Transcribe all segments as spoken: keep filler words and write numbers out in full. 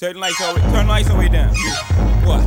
Turn the lights all the way, turn the lights all the way down. Yeah. What?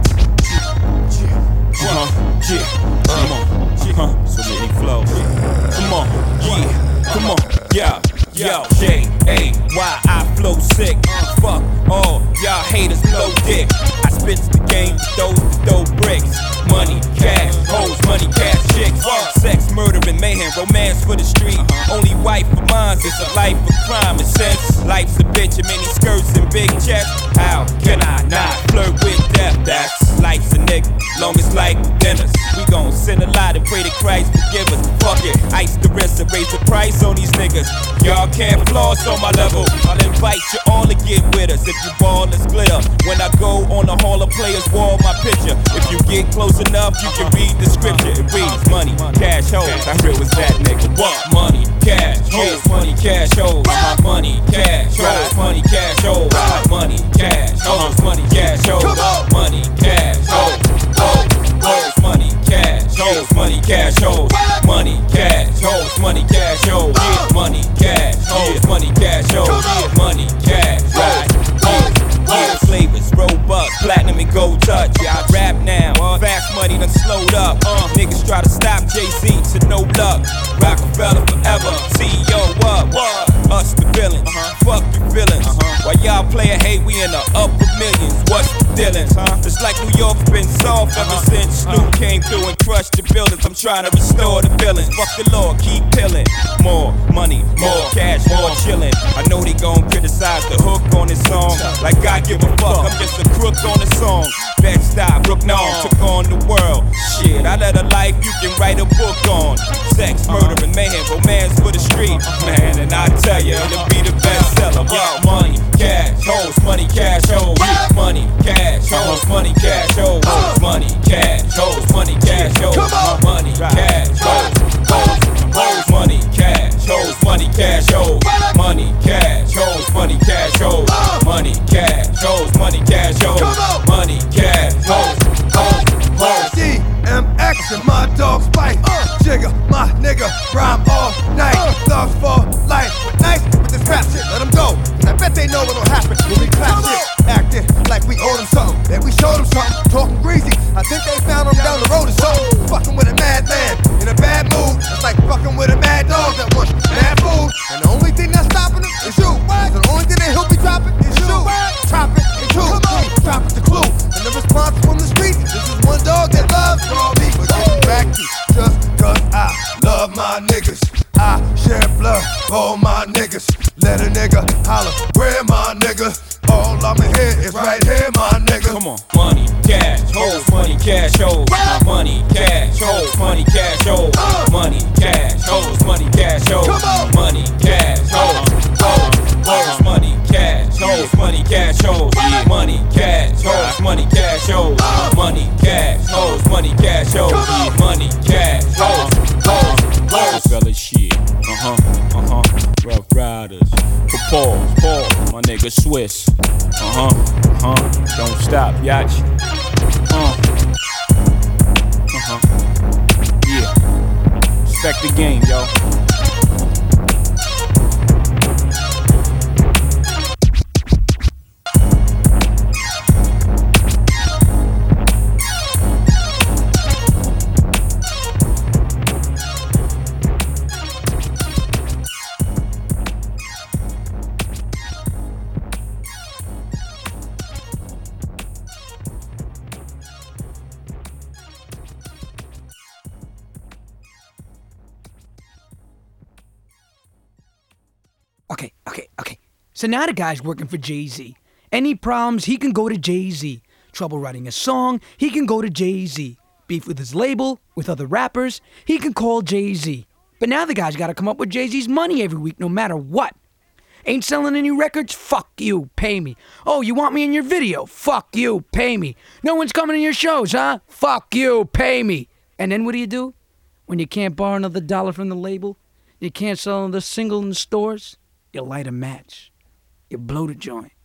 Yeah. Uh-huh. Yeah. Come on. Uh-huh. So many flows. Yeah. Come on. Yeah. Come on. Yeah. Yo, J A Y, I flow sick. Uh, fuck all y'all haters, blow dick. I spits the game, those the dope bricks. Money, cash, hoes, money, cash, chicks. Uh, sex, murder, and mayhem, romance for the street. Uh-huh. Only wife of mine, it's a life of crime. And since life's a bitch and many skirts and big chests, how can I not flirt with death? That's life's a nigga, long as like dinners. We gon' sin a lot and pray to Christ forgive us. Fuck it, ice the wrist and raise the price on these niggas. Y'all can't floss on my level. I'll invite you all to get with us. If you ball, let's glitter. When I go on the Hall of Players wall, my picture. If you get close enough, you can read the scripture. It reads money, cash, hoes. How real was that, nigga? What? Money, cash, hoes, money, cash, hoes. Money, cash, hoes, money, cash, hoes. Money, cash, hoes, money, cash, hoes. Money, cash, hoes, hoes, hoes, money, cash, hoes, money, cash, hoes. Money, cash, hoes, money, cash, hoes. Money, cash, hoes, money, cash, hoes. Money, cash, hoes, hoes, hoes. Flavors, robust, platinum and gold touch. Yeah, I rap now. Fast money done slowed up. Uh, niggas try to stop Jay-Z to no luck. Rockefeller forever. C E O what? What? Us the villains. Uh-huh. Fuck the villains. Uh-huh. While y'all playin' hate, we in the upper millions. What's the dealings? Huh? It's like New York's been soft ever uh-huh. since Snoop uh-huh. came through and crushed the buildings. I'm trying to restore the feelings. Fuck the law, keep pillin'. More money, more cash, more chillin'. I know they gon' criticize the hook on this song. Like I give a fuck, I'm just a crook on the song. Bed-Stuy, Brooklyn, took on the world. Shit, I led a life you can write a book on. Sex, murder, and mayhem, romance for the street. Man, and I tell you, it'll be the bestseller. Yo, money, cash, hoes, money, cash, hoes. Money, cash, hoes, money, cash, hoes. Money, cash, hoes, money, cash, hoes. Money, cash, hoes, hoes, hoes. Money, cash, hoes, money, cash, hoes. Money, cash, hoes, money, cash, hoes. Money, cash, hoes, money, cash, hoes. Money, cash, hoes, hoes, hoes. D M X and my dog's bite. Jigga, my nigga, rhyme all night. Thugs for life, but nice with this rap shit. Let them go, 'cause I bet they know what'll happen when we clap shit. Acting like we owe them something, that we showed them something. Talking greasy, I think they found them down the road or something. Fucking with a madman in a bad mood. It's like fucking with a mad dog that wants bad food. And the only thing that's stopping him is you. The only thing that he'll be dropping is you. Drop it and you. Drop it the clue. And the response from the street. This is one dog that loves raw beef. But getting back to just cause I love my niggas. I share blood, all my niggas. Let a nigga holler, where my nigga? All I'ma hear is right here, my nigga. Come on. Money, cash, hoes, money, cash, hoes. Money, cash, hoes, money, cash, hoes. Money, cash, hoes, money, cash, hoes. Money, cash, hoes, hoes, hoes. Money, cash, hoes, money, cash, hoes. Money, cash, hoes, money, cash, hoes. Money, cash, hoes, money, cash, hoes. Money, cash, hoes, hoes, hoes. Fella shit. Uh huh, uh huh. Rough Riders. Pause, pause. My nigga Swiss. Uh huh, uh huh. Don't stop, yach. Uh. Uh huh. Yeah. Respect the game, yo. Okay, okay, okay. So now the guy's working for Jay-Z. Any problems, he can go to Jay-Z. Trouble writing a song, he can go to Jay-Z. Beef with his label, with other rappers, he can call Jay-Z. But now the guy's gotta come up with Jay-Z's money every week, no matter what. Ain't selling any records? Fuck you, pay me. Oh, you want me in your video? Fuck you, pay me. No one's coming to your shows, huh? Fuck you, pay me. And then what do you do? When you can't borrow another dollar from the label, you can't sell another single in the stores, you light a match. You blow the joint.